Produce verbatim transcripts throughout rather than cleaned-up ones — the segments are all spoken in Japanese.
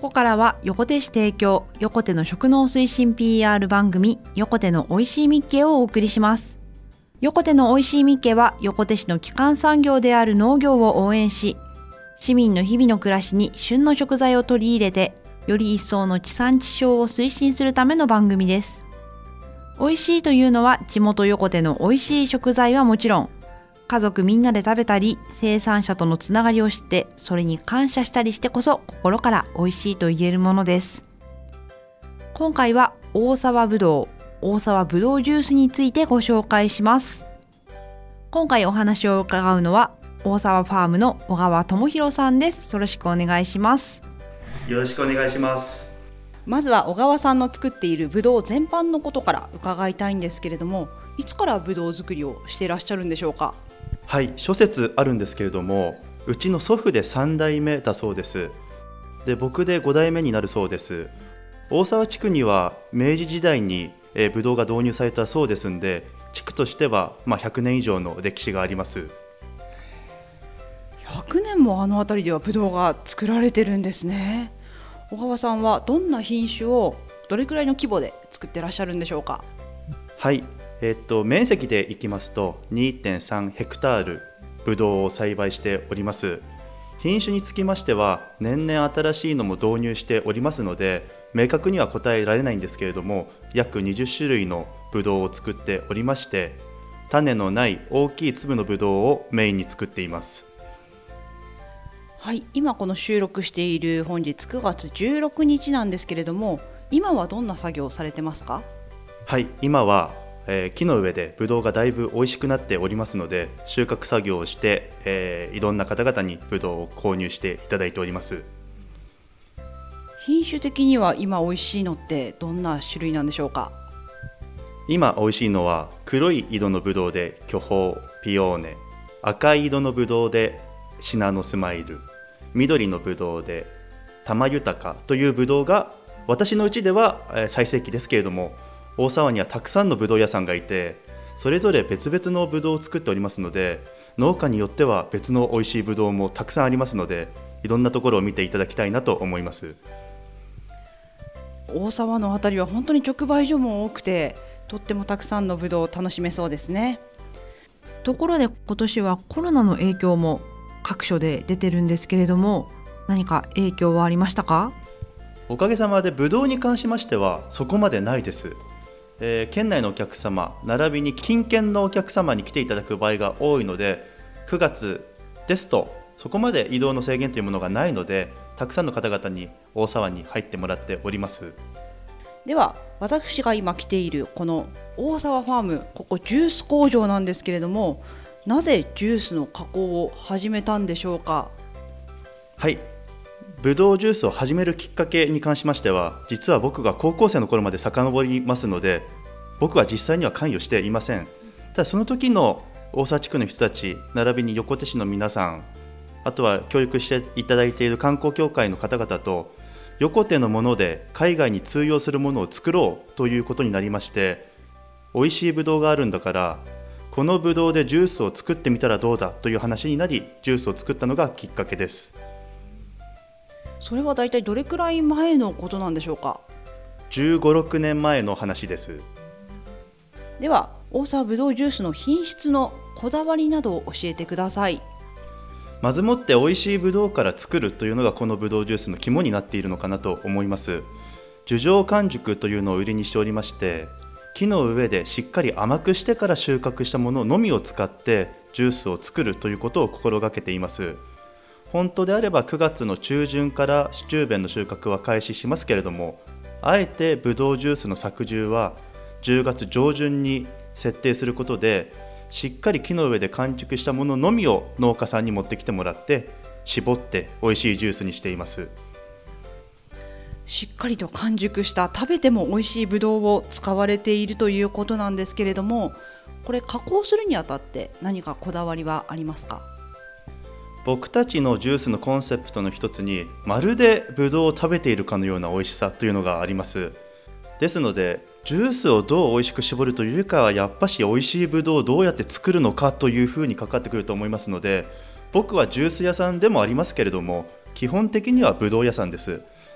ここからは横手市提供横手の食農推進 ピーアール 番組横手のおいしいみっけをお送りします。横手のおいしいみっけは横手市の基幹産業である農業を応援し、市民の日々の暮らしに旬の食材を取り入れてより一層の地産地消を推進するための番組です。おいしいというのは地元横手のおいしい食材はもちろん、家族みんなで食べたり生産者とのつながりを知ってそれに感謝したりしてこそ心からおいしいと言えるものです。今回は大沢ぶどう大沢ぶどうジュースについてご紹介します。今回お話を伺うのは大沢ファームの小川智弘さんです。よろしくお願いします。 よろしくお願いします。 まずは小川さんの作っているぶどう全般のことから伺いたいんですけれども、いつからぶどう作りをしていらっしゃるんでしょうか？ はい、諸説あるんですけれども、うちの祖父でさんだいめだそうです。で、僕でごだいめになるそうです。大沢地区には明治時代にえー、ぶどうが導入されたそうですんで、地区としては、まあ、ひゃくねん以上の歴史があります。 ひゃくねんもあの辺りではぶどうが作られてるんですね。小川さんはどんな品種をどれくらいの規模で作ってらっしゃるんでしょうか？ はい、えー、っと面積でいきますと にてんさんヘクタールぶどうを栽培しております。品種につきましては年々新しいのも導入しておりますので、明確には答えられないんですけれども、約にじゅっしゅるいのぶどうを作っておりまして、種のない大きい粒のぶどうをメインに作っています。 はい、今この収録している本日くがつじゅうろくにちなんですけれども、今はどんな作業をされてますか？ はい、今は、えー、木の上でぶどうがだいぶ美味しくなっておりますので、収穫作業をして、えー、いろんな方々にぶどうを購入していただいております。 品種的には今美味しいのってどんな種類なんでしょうか？ 今美味しいのは黒い色のぶどうで巨峰、ピオーネ、赤い色のぶどうでシナノスマイル、緑のぶどうで玉豊というぶどうが私のうちでは最盛期ですけれども、大沢にはたくさんのぶどう屋さんがいて、それぞれ別々のぶどうを作っておりますので、農家によっては別の美味しいぶどうもたくさんありますので、いろんなところを見ていただきたいなと思います。 大沢のあたりは本当に直売所も多くて、とってもたくさんのぶどうを楽しめそうですね。ところで今年はコロナの影響も各所で出てるんですけれども、何か影響はありましたか？ おかげさまでぶどうに関しましてはそこまでないです。えー、県内のお客様並びに近県のお客様に来ていただく場合が多いので、くがつですとそこまで移動の制限というものがないので、たくさんの方々に大沢に入ってもらっております。 では私が今来ているこの大沢ファーム、ここジュース工場なんですけれども、なぜジュースの加工を始めたんでしょうか？ はい、ぶどうジュースを始めるきっかけに関しましては、実は僕が高校生の頃まで遡りますので、僕は実際には関与していません。ただその時の大沢地区の人たち並びに横手市の皆さん、あとは教育していただいている観光協会の方々と、横手のもので海外に通用するものを作ろうということになりまして、美味しいぶどうがあるんだからこのぶどうでジュースを作ってみたらどうだという話になり、ジュースを作ったのがきっかけです。 それはだいたいどれくらい前のことなんでしょうか？ じゅうご、ろくねんまえの話です。 では大沢ぶどうジュースの品質のこだわりなどを教えてください。 まずもって美味しいぶどうから作るというのがこのぶどうジュースの肝になっているのかなと思います。樹上完熟というのを売りにしておりまして、木の上でしっかり甘くしてから収穫したもののみを使ってジュースを作るということを心がけています。本当であればくがつの中旬からシチューベンの収穫は開始しますけれども、あえてぶどうジュースの搾汁はじゅうがつじょうじゅんに設定することで、しっかり木の上で完熟したもののみを農家さんに持ってきてもらって絞って美味しいジュースにしています。 しっかりと完熟した食べても美味しいぶどうを使われているということなんですけれども、これ加工するにあたって何かこだわりはありますか？ 僕たちのジュースのコンセプトの一つに、まるでぶどうを食べているかのような美味しさというのがあります。ですのでジュースをどう美味しく絞るというかは、やっぱし美味しいぶどうをどうやって作るのかというふうにかかってくると思いますので、僕はジュース屋さんでもありますけれども、基本的にはぶどう屋さんです。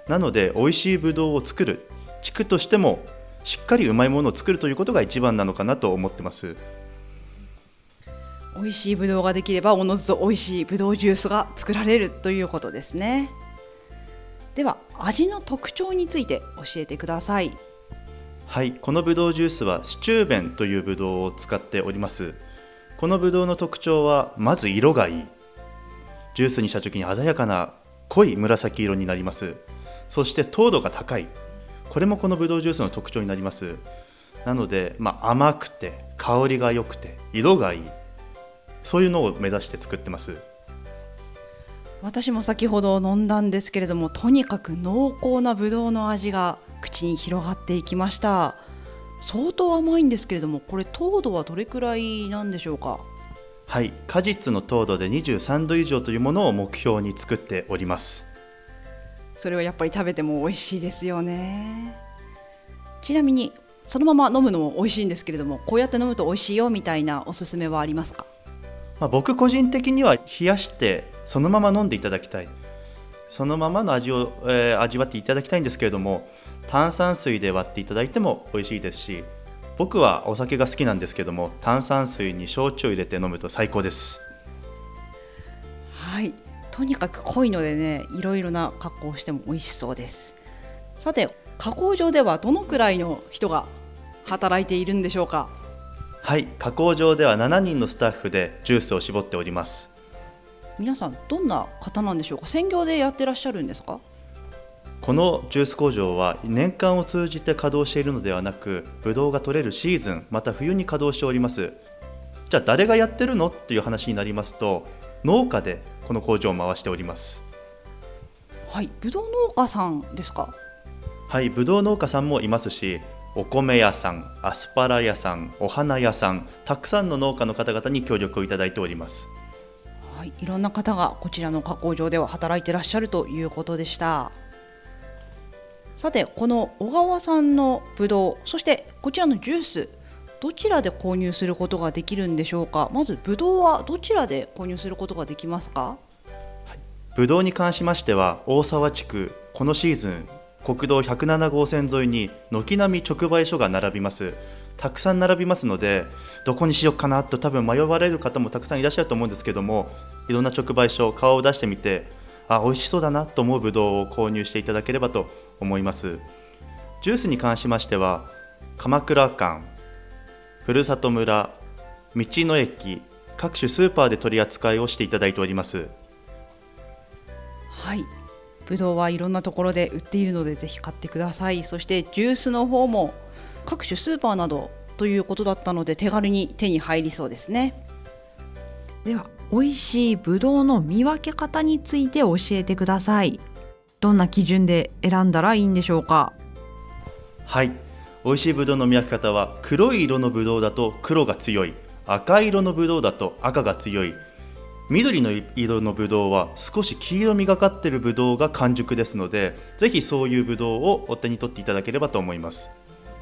なので美味しいブドウを作る、地区としてもしっかりうまいものを作るということが一番なのかなと思ってます。 美味しいブドウができればおのずと美味しいブドウジュースが作られるということですね。では味の特徴について教えてください。 はい、このブドウジュースはスチューベンというブドウを使っております。このブドウの特徴はまず色がいい。ジュースにした時に鮮やかな濃い紫色になります。そして糖度が高い。これもこのブドウジュースの特徴になります。なので、まあ、甘くて香りが良くて色がいい、そういうのを目指して作ってます。 私も先ほど飲んだんですけれども、とにかく濃厚なブドウの味が口に広がっていきました。相当甘いんですけれども、これ糖度はどれくらいなんでしょうか？ はい、果実の糖度でにじゅうさんど以上というものを目標に作っております。 それはやっぱり食べても美味しいですよね。ちなみにそのまま飲むのも美味しいんですけれども、こうやって飲むと美味しいよみたいなおすすめはありますか？ まあ、僕個人的には冷やしてそのまま飲んでいただきたい、そのままの味を、えー、味わっていただきたいんですけれども、炭酸水で割っていただいても美味しいですし、僕はお酒が好きなんですけども、炭酸水に焼酎を入れて飲むと最高です。 はい、とにかく濃いのでね、いろいろな加工をしても美味しそうです。さて、加工場ではどのくらいの人が働いているんでしょうか？ はい、加工場ではしちにんのスタッフでジュースを絞っております。 皆さんどんな方なんでしょうか？専業でやってらっしゃるんですか？ このジュース工場は年間を通じて稼働しているのではなく、ブドウが取れるシーズン、また冬に稼働しております。じゃあ誰がやってるのっていう話になりますと、農家でこの工場を回しております。 はい、ブドウ農家さんですか？ はい、ブドウ農家さんもいますし、お米屋さん、アスパラ屋さん、お花屋さん、たくさんの農家の方々に協力をいただいております。 はい、いろんな方がこちらの加工場では働いてらっしゃるということでした。さて、この小川さんのブドウ、そしてこちらのジュース、どちらで購入することができるんでしょうか？まずブドウはどちらで購入することができますか？ はい、ブドウに関しましては、大沢地区、このシーズン国道ひゃくなな号線沿いに軒並み直売所が並びます。たくさん並びますので、どこにしようかなと多分迷われる方もたくさんいらっしゃると思うんですけども、いろんな直売所、顔を出してみて、あ、美味しそうだなと思うブドウを購入していただければと思います。ジュースに関しましては、鎌倉間、ふるさと村、道の駅、各種スーパーで取り扱いをしていただいております。 はい、ブドウはいろんなところで売っているのでぜひ買ってください。そしてジュースの方も各種スーパーなどということだったので、手軽に手に入りそうですね。では、美味しいブドウの見分け方について教えてください。どんな基準で選んだらいいんでしょうか？ はい、美味しいブドウの見分け方は、黒い色のブドウだと黒が強い、赤い色のブドウだと赤が強い、緑の色のブドウは少し黄色みがかっているブドウが完熟ですので、ぜひそういうブドウをお手に取っていただければと思います。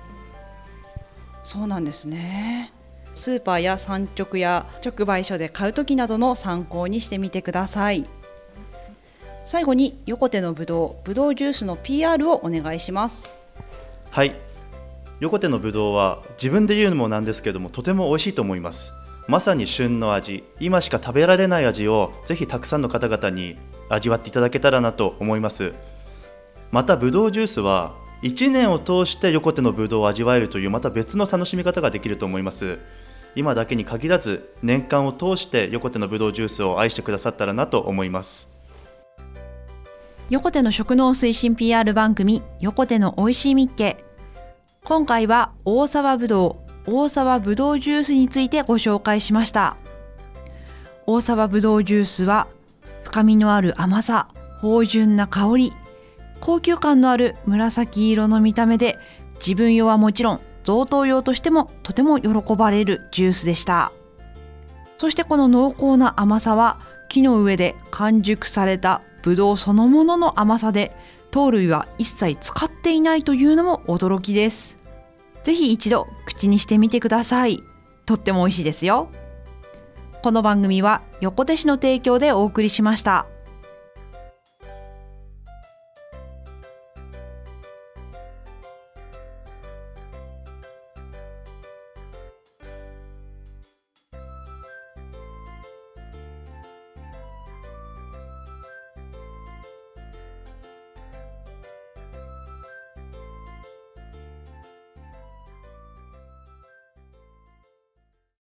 そうなんですね。スーパーや産直や直売所で買うときなどの参考にしてみてください。最後に横手のブドウ、ブドウジュースの ピーアール をお願いします。 はい、横手のブドウは自分で言うのもなんですけども、とても美味しいと思います。まさに旬の味、今しか食べられない味をぜひたくさんの方々に味わっていただけたらなと思います。またブドウジュースはいちねんを通して横手のブドウを味わえるというまた別の楽しみ方ができると思います。今だけに限らず年間を通して横手のブドウジュースを愛してくださったらなと思います。 横手の食農推進 ピーアール 番組、横手のおいしいみっけ。今回は大沢ぶどう大沢ぶどうジュースについてご紹介しました。大沢ぶどうジュースは深みのある甘さ、芳醇な香り、高級感のある紫色の見た目で、自分用はもちろん贈答用としてもとても喜ばれるジュースでした。そしてこの濃厚な甘さは木の上で完熟されたぶどうそのものの甘さで、糖類は一切使っていないというのも驚きです。ぜひ一度口にしてみてください。とっても美味しいですよ。この番組は横手市の提供でお送りしました。